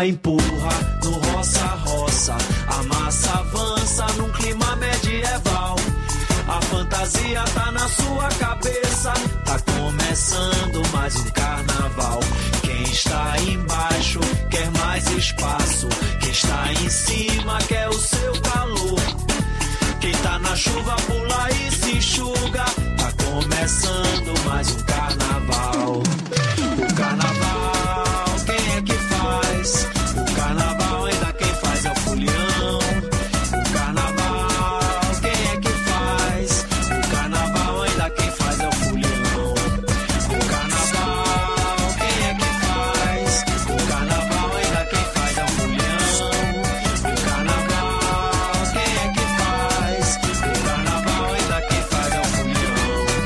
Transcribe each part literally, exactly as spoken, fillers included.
empurra, empurra, no roça, roça. A massa avança num clima medieval. A fantasia tá na sua cabeça. Tá começando mais um carnaval. Quem está embaixo quer mais espaço. Quem está em cima quer o seu calor. Quem tá na chuva pula e se enxuga. Tá começando mais um carnaval. O carnaval, quem é que faz? O carnaval ainda quem faz é o folião. O carnaval, quem é que faz? O carnaval ainda quem faz é o folião. O carnaval, quem é que faz? O carnaval ainda quem faz é o folião. O carnaval, quem é que faz? O carnaval ainda quem faz é o folião.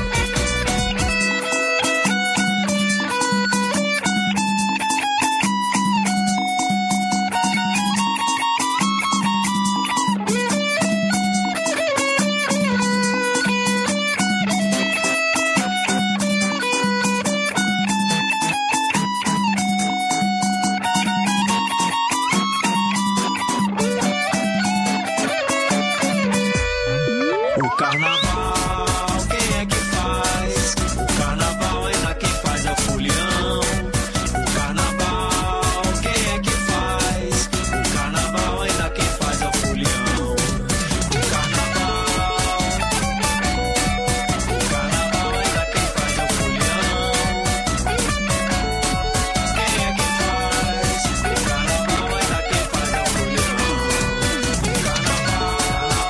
O carnaval, quem é que faz? O carnaval ainda quem faz é o folião. O carnaval, quem é que faz? O carnaval ainda quem faz é o folião. O carnaval, o carnaval ainda quem faz é o folião. Quem é que faz? O carnaval ainda quem faz é o folião. O carnaval.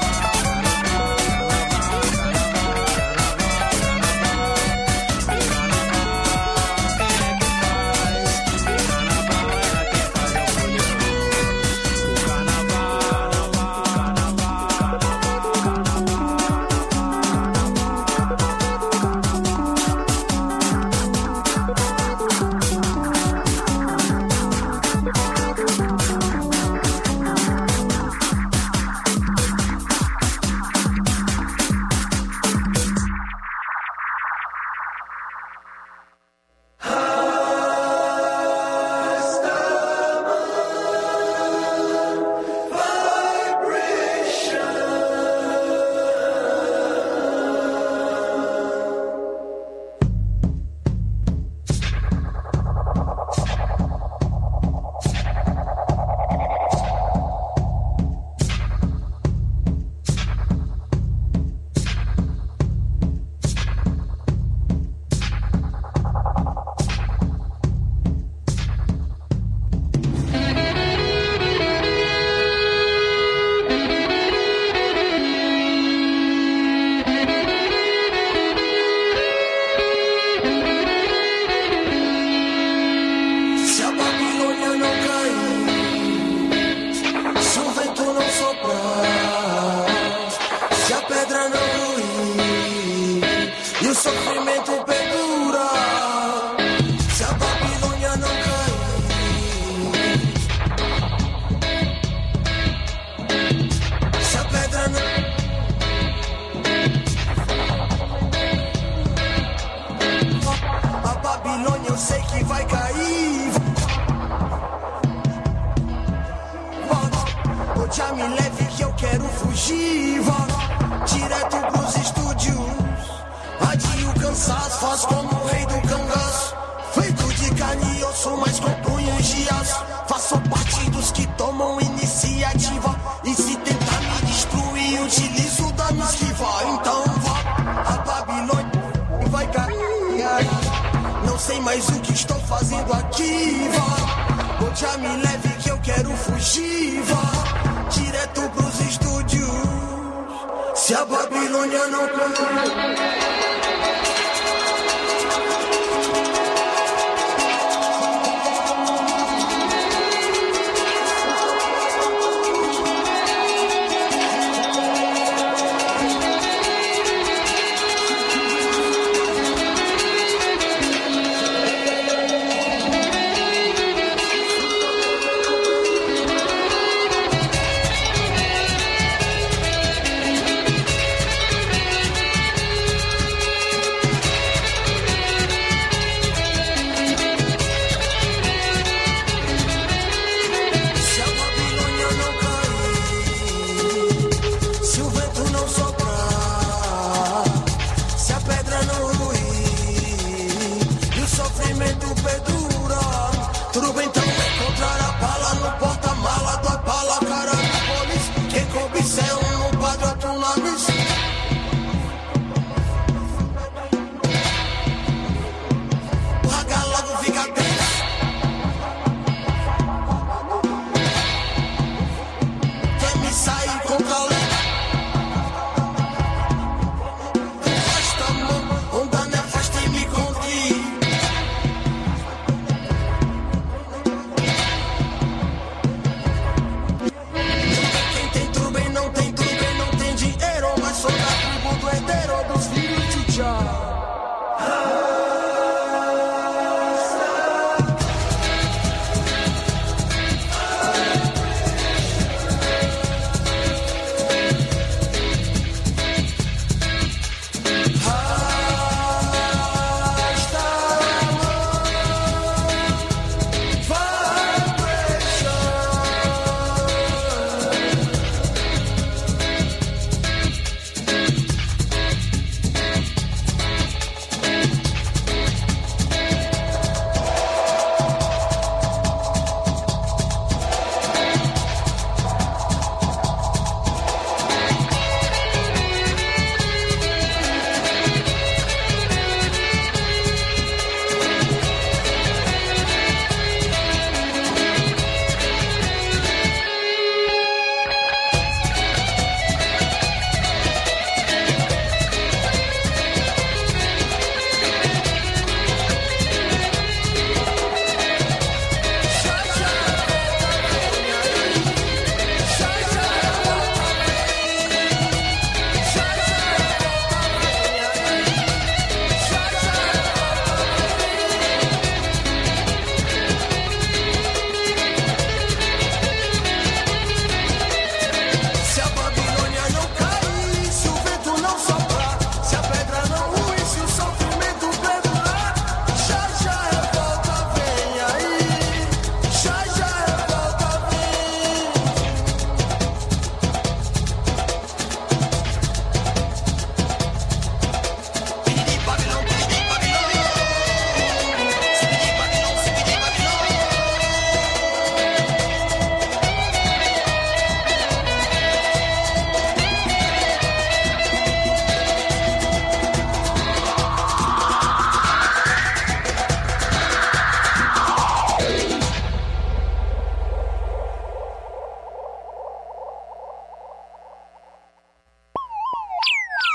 Se a Babilônia não cair, se o vento não soprar, se a pedra não ruir e o sofrimento perdurar, se a Babilônia não cair, se a pedra não... A Babilônia eu sei que vai cair. Já me leve que eu quero fugir. Vá direto pros estúdios. Adie o cansaço, faz como o rei do cangaço. Feito de carne e osso, mas com punhos de aço. Faço parte dos que tomam iniciativa. E se tentar me destruir, utilizo da minha esquiva. Então vá, a Babilônia vai cair. Não sei mais o que estou fazendo aqui. Vá, ou já me leve que eu quero fugir. Vá direto pros estúdios. Se a Babilônia não cair.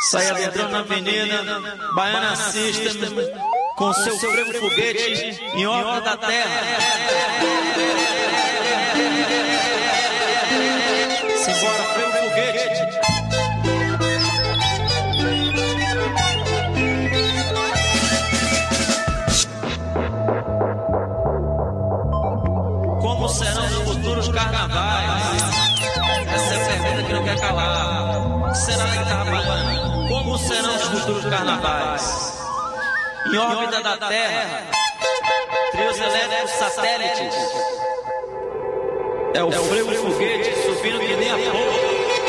Saia entrando na avenida Baiana System com seu frevo foguete em órbita da Terra. Simbora, frevo foguete. Como serão os futuros carnavais? Essa é a pergunta que não quer calar. Será que tá baiana? Como serão os futuros carnavais? Em órbita da Terra, trios elétricos satélites. É o frevo foguete subindo que nem a porra.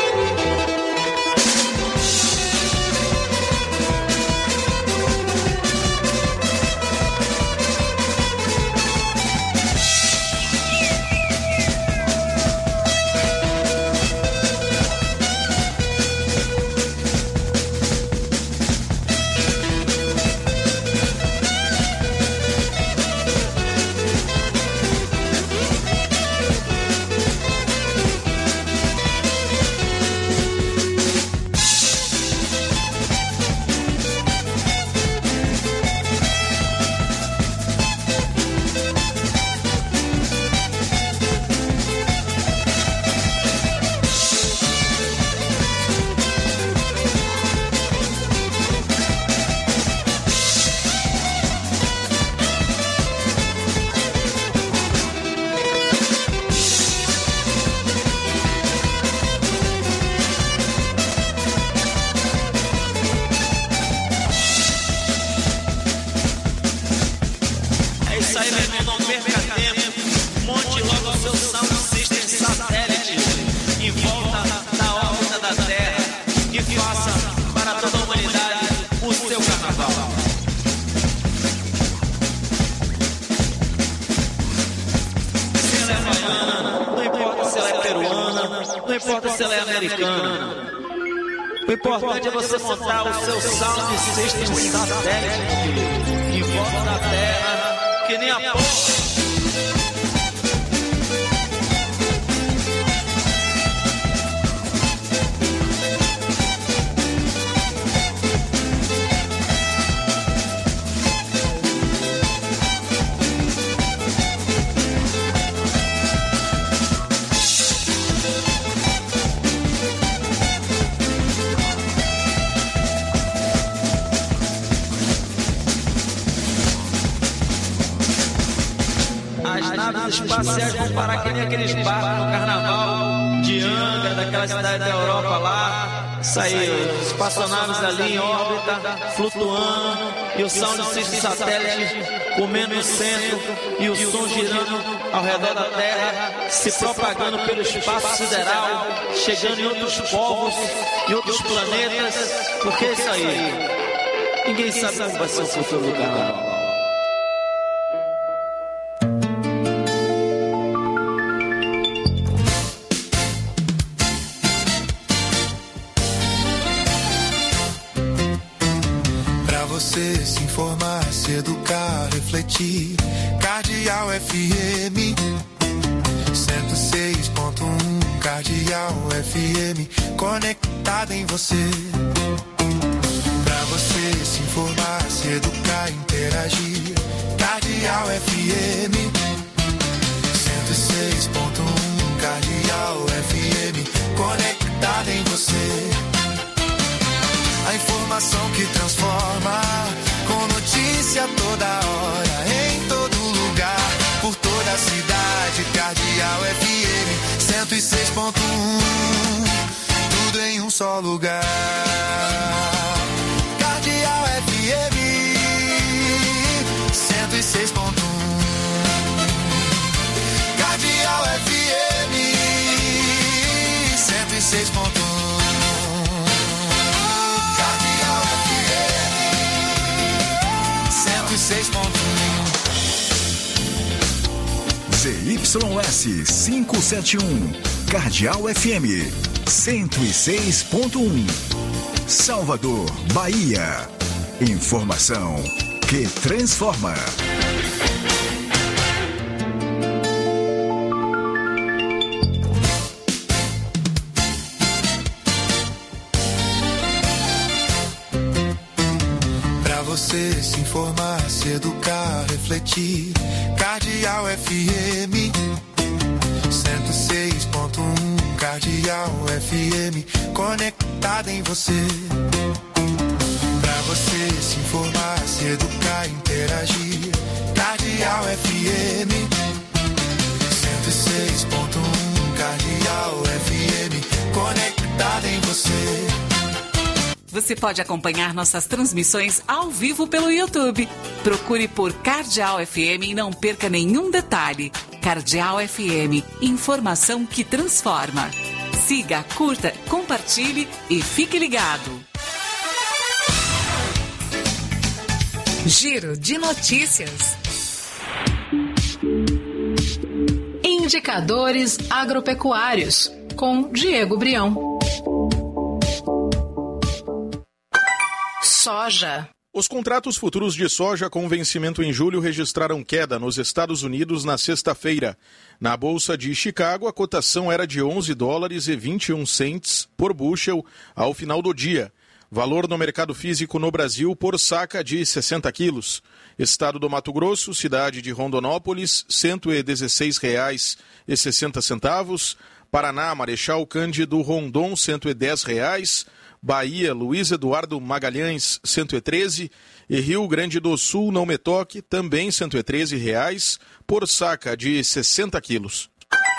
O importante é você montar o seu sound system satélite em volta da Terra, que nem a porra. Espaciais vão parar que nem aqueles barcos no carnaval de Angra, daquela cidade da Europa lá. Isso aí, espaçonaves ali em órbita, flutuando, e o sound system satélite comendo no centro, e o som girando ao redor da Terra, se propagando pelo espaço sideral, chegando em outros povos, em outros planetas. Porque é isso aí, ninguém sabe como vai ser o futuro do carnaval. Se informar, se educar, refletir. Cardeal F M cento e seis ponto um. Cardeal F M conectado em você. Pra você se informar, se educar, interagir. Cardeal F M cento e seis ponto um. Cardeal F M conectado em você. A informação que transforma, com notícia toda hora, em todo lugar, por toda a cidade. Cardeal F M cento e seis ponto um, tudo em um só lugar. Cardeal F M cento e seis ponto um. Cardeal F M cento e seis ponto um. seis ponto um. Z Y S quinhentos e setenta e um, Cardeal F M cento e seis ponto um, Salvador, Bahia. Informação que transforma. informar, se educar, refletir. Cardeal F M cento e seis ponto um, Cardeal F M, conectada em você. Pra você se informar, se educar, interagir. Cardeal F M cento e seis ponto um, Cardeal F M, conectada em você. Você pode acompanhar nossas transmissões ao vivo pelo YouTube. Procure por Cardeal F M e não perca nenhum detalhe. Cardeal F M, informação que transforma. Siga, curta, compartilhe e fique ligado. Giro de notícias. Indicadores agropecuários, com Diego Brião. Soja. Os contratos futuros de soja com vencimento em julho registraram queda nos Estados Unidos na sexta-feira. Na Bolsa de Chicago, a cotação era de onze dólares e vinte e um centes por bushel ao final do dia. Valor no mercado físico no Brasil por saca de sessenta quilos. Estado do Mato Grosso, cidade de Rondonópolis, cento e dezesseis reais e sessenta centavos. Paraná, Marechal Cândido Rondon, cento e dez reais. Bahia, Luiz Eduardo Magalhães, cento e treze, e Rio Grande do Sul, Não Me Toque, também cento e treze reais, por saca de sessenta quilos.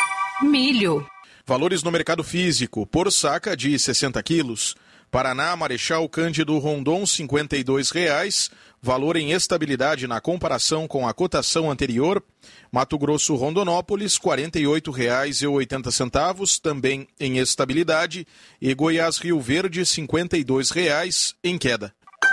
Milho. Valores no mercado físico, por saca de sessenta quilos. Paraná, Marechal Cândido Rondon, cinquenta e dois reais, valor em estabilidade na comparação com a cotação anterior. Mato Grosso, Rondonópolis, quarenta e oito reais e oitenta centavos, também em estabilidade. E Goiás, Rio Verde, cinquenta e dois reais, em queda.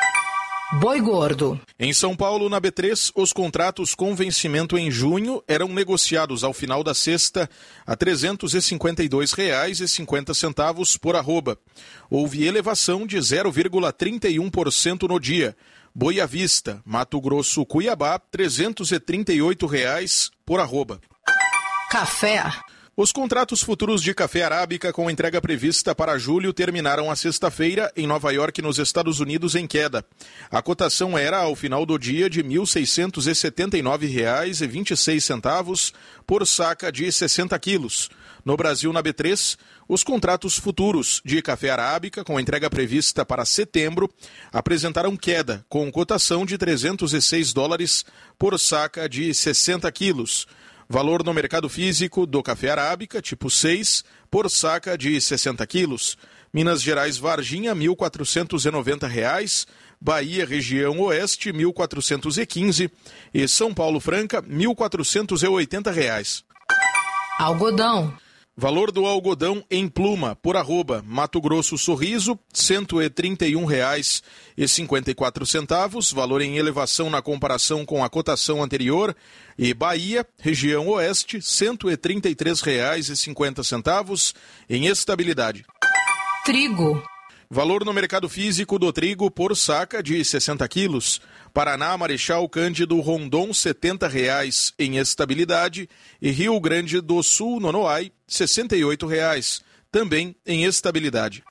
Boi gordo. Em São Paulo, na B três, os contratos com vencimento em junho eram negociados ao final da sexta a trezentos e cinquenta e dois reais e cinquenta centavos por arroba. Houve elevação de zero vírgula trinta e um por cento no dia. Boi à vista, Mato Grosso, Cuiabá, trezentos e trinta e oito reais por arroba. Café. Os contratos futuros de café arábica com entrega prevista para julho terminaram a sexta-feira em Nova York, nos Estados Unidos, em queda. A cotação era, ao final do dia, de mil seiscentos e setenta e nove reais e vinte e seis centavos por saca de sessenta quilos. No Brasil, na B três, os contratos futuros de café arábica com entrega prevista para setembro apresentaram queda, com cotação de trezentos e seis dólares por saca de sessenta quilos. Valor no mercado físico do café arábica, tipo seis, por saca de sessenta quilos. Minas Gerais, Varginha, mil quatrocentos e noventa reais. Bahia, região oeste, mil quatrocentos e quinze. E São Paulo, Franca, mil quatrocentos e oitenta reais. Algodão. Valor do algodão em pluma, por arroba, Mato Grosso, Sorriso, cento e trinta e um reais e cinquenta e quatro centavos, valor em elevação na comparação com a cotação anterior. E Bahia, região oeste, cento e trinta e três reais e cinquenta centavos, em estabilidade. Trigo. Valor no mercado físico do trigo por saca de sessenta quilos. Paraná, Marechal Cândido Rondon, setenta reais em estabilidade. E Rio Grande do Sul, Nonoai, sessenta e oito reais, também em estabilidade.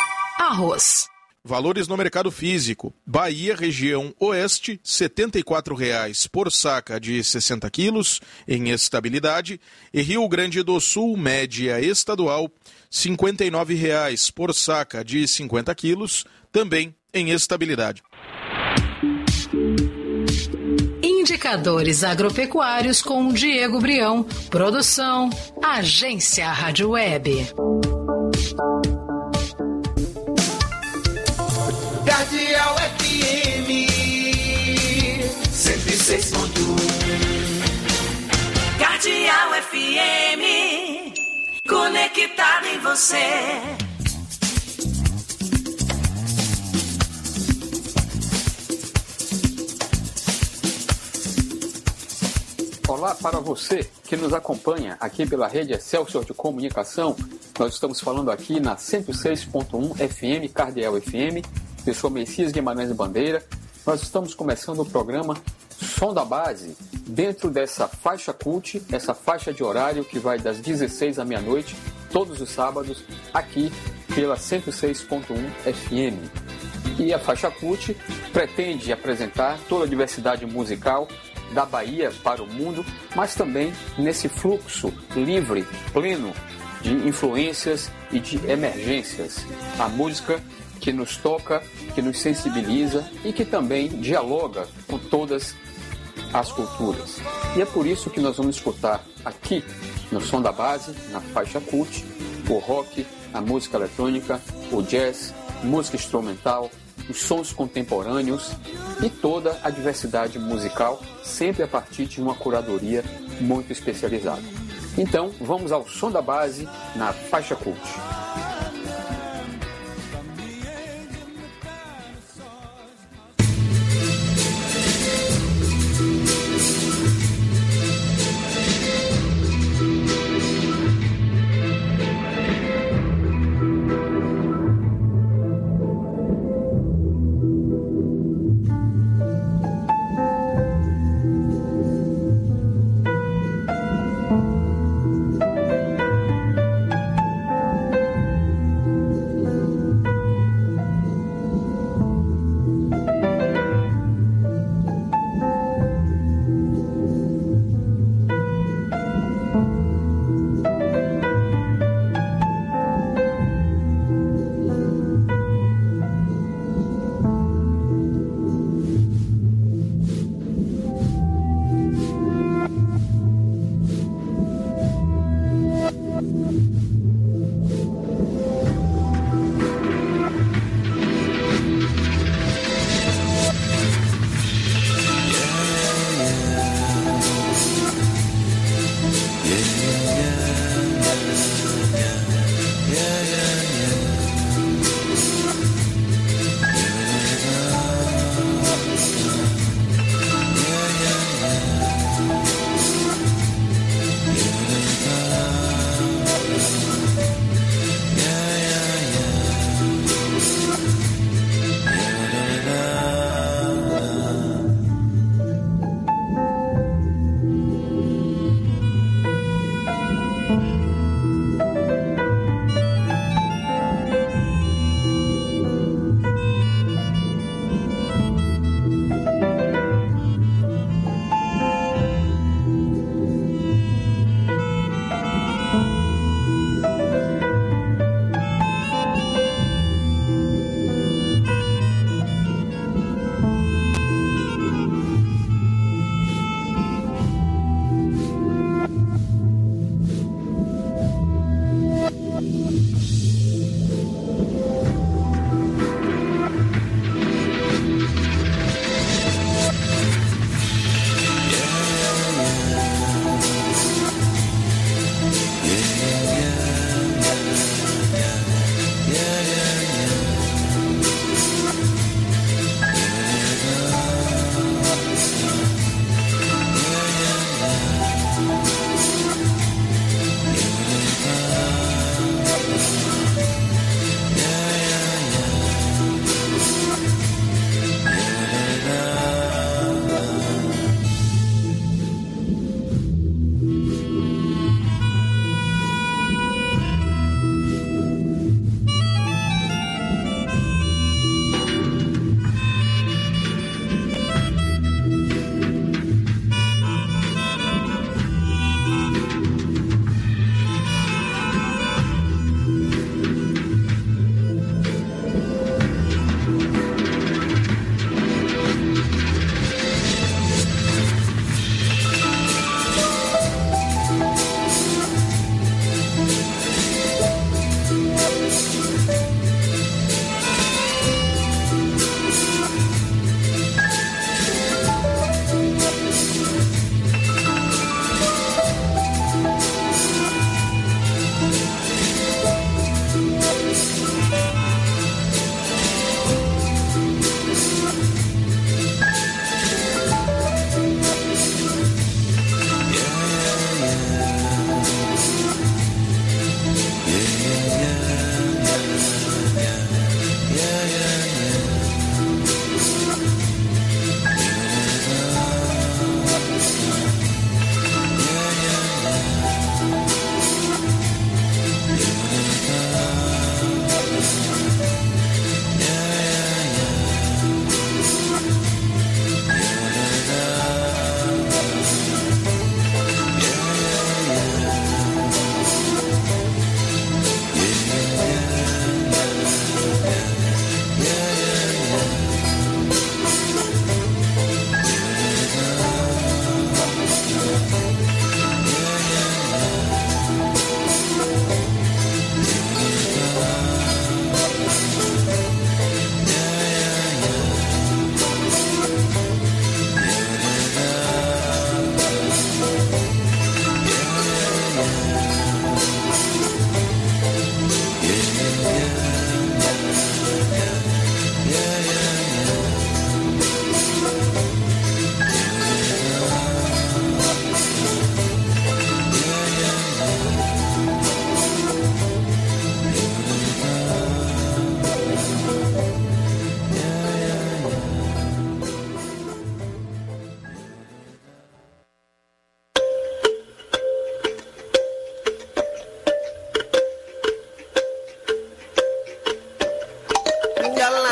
Arroz. Valores no mercado físico. Bahia, região oeste, setenta e quatro reais por saca de sessenta quilos, em estabilidade. E Rio Grande do Sul, média estadual, cinquenta e nove reais por saca de cinquenta quilos, também em estabilidade. Indicadores agropecuários com Diego Brião. Produção, Agência Rádio Web. Cardeal F M cento e seis ponto um. Cardeal F M, conectado em você. Olá para você que nos acompanha aqui pela rede Excelsior de Comunicação. Nós estamos falando aqui na cento e seis ponto um F M, Cardeal F M. Eu sou Messias Guimarães Bandeira. Nós estamos começando o programa Som da Base, dentro dessa faixa cult, essa faixa de horário que vai das dezesseis à meia-noite, todos os sábados, aqui pela cento e seis ponto um F M. E a faixa cult pretende apresentar toda a diversidade musical da Bahia para o mundo, mas também nesse fluxo livre, pleno de influências e de emergências. A música que nos toca, que nos sensibiliza e que também dialoga com todas as culturas. E é por isso que nós vamos escutar aqui no Som da Base, na faixa cult, o rock, a música eletrônica, o jazz, música instrumental, os sons contemporâneos e toda a diversidade musical, sempre a partir de uma curadoria muito especializada. Então, vamos ao Som da Base na faixa cult.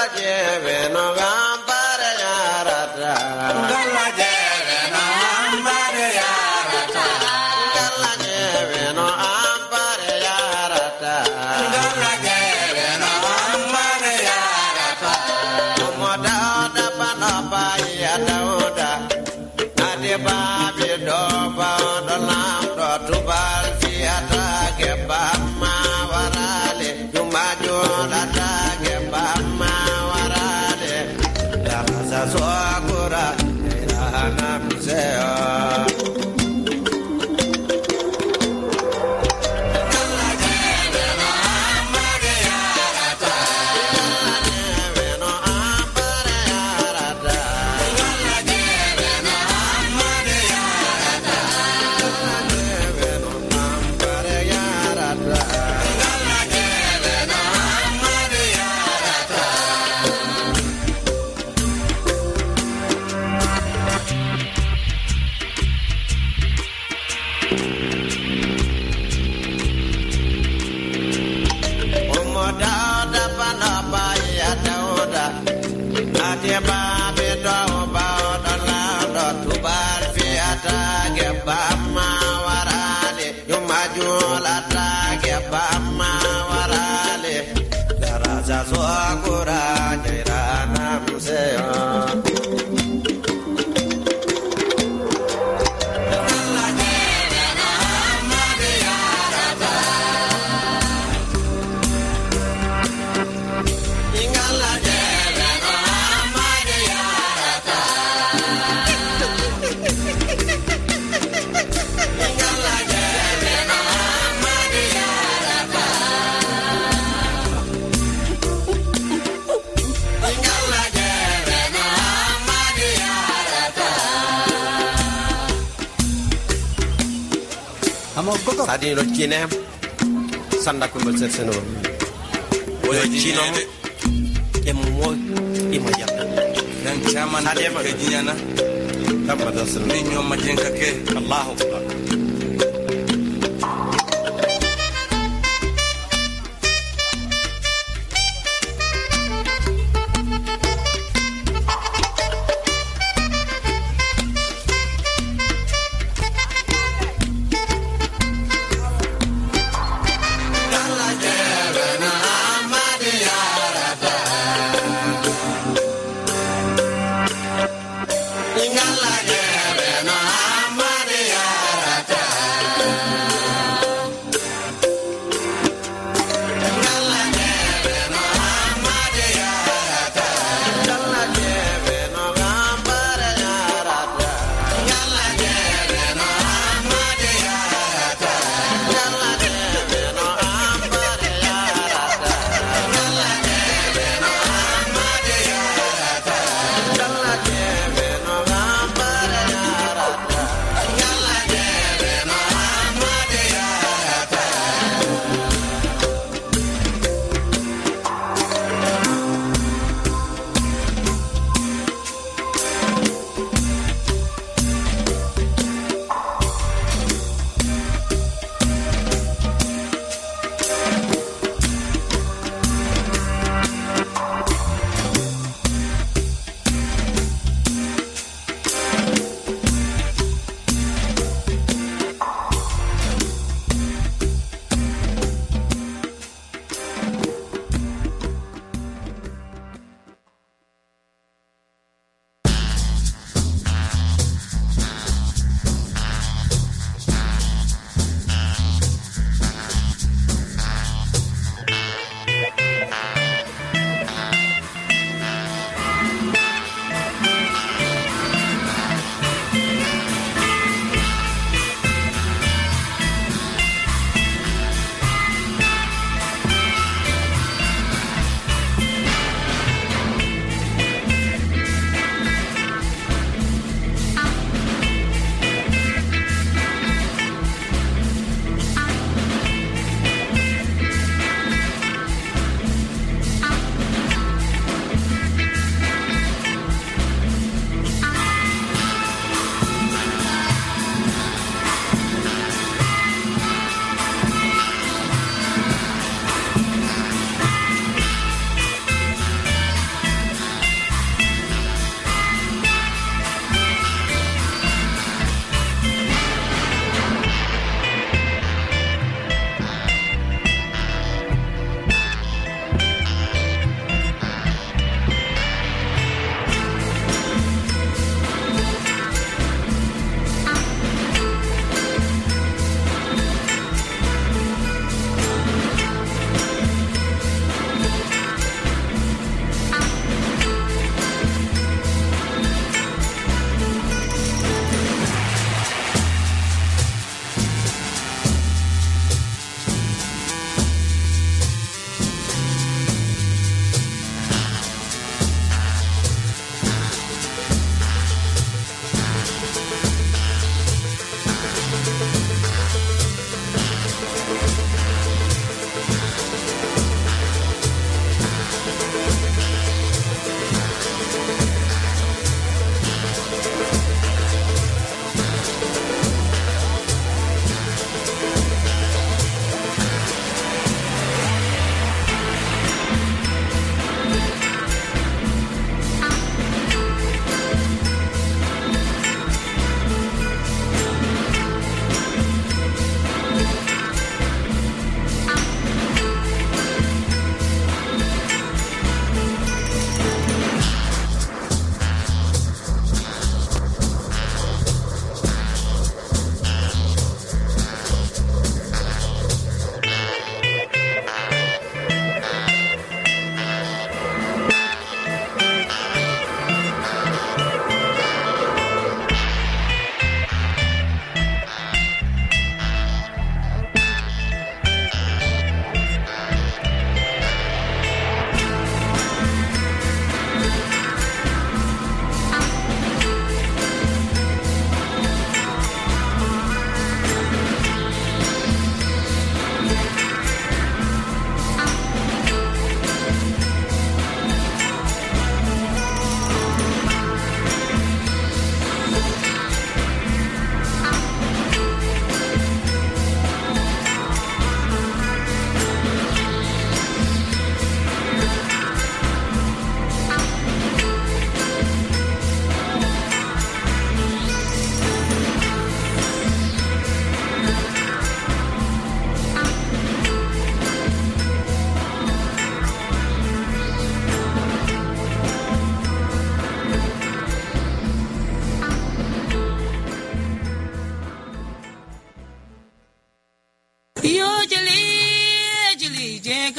Tadi lo kinem sanda ko bel seno o chino e mo e mo ya dan chama na ke jinyana tamma da seno ni nyom ma jenka ke Allahu akbar Ingala jere na amari yarata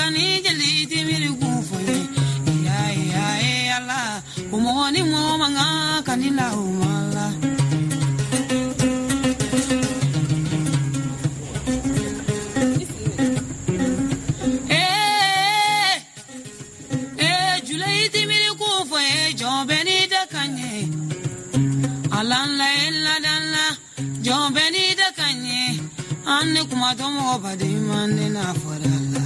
kani jeli timiri kufoye ya ya ya la umoni mo manga kanila umala eh eh julai timiri kufoye jobeni da kanye alan la ella danla jobeni da kanye anne kuma tomo bade manne na forala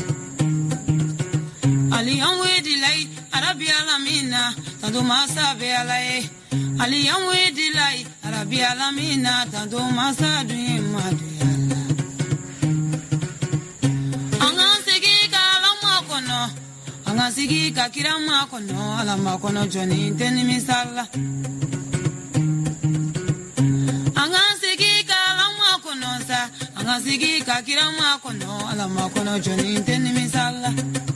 ali anwe dilai arabi alamina tanto masa be alai ali anwe dilai arabi alamina tanto masa duye maduyala anga sigi kala makono anga sigi kakira makono ala makono joni teni misala anga sigi kala makono sa anga sigi kakira makono ala makono joni teni misala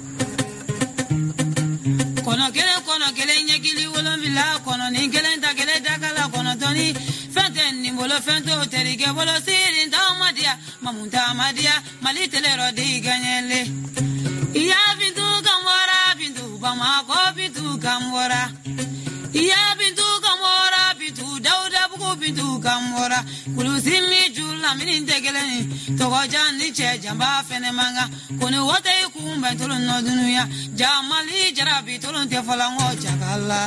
kono kele kono kele nyekili wolo vila kono ni kele nta kele dakala kono toni fente ni bolo fente oteri ke bolo siri nta madia mamunta madia mali telero di ganyele iya bintu kamora bintu bama ko bintu kamora iya bintu kamora bintu dauda buku bintu kamora kulusimi jula mini ntegele ni togoja ni che jamba fene manga kono wote kumba tolo no dunuya jamali jarabi tolo te falango chakala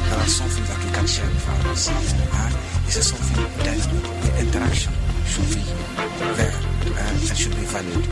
there are something that we can share with others. Uh, this is something that the interaction should be there uh, and should be valued.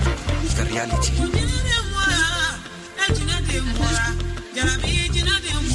reality.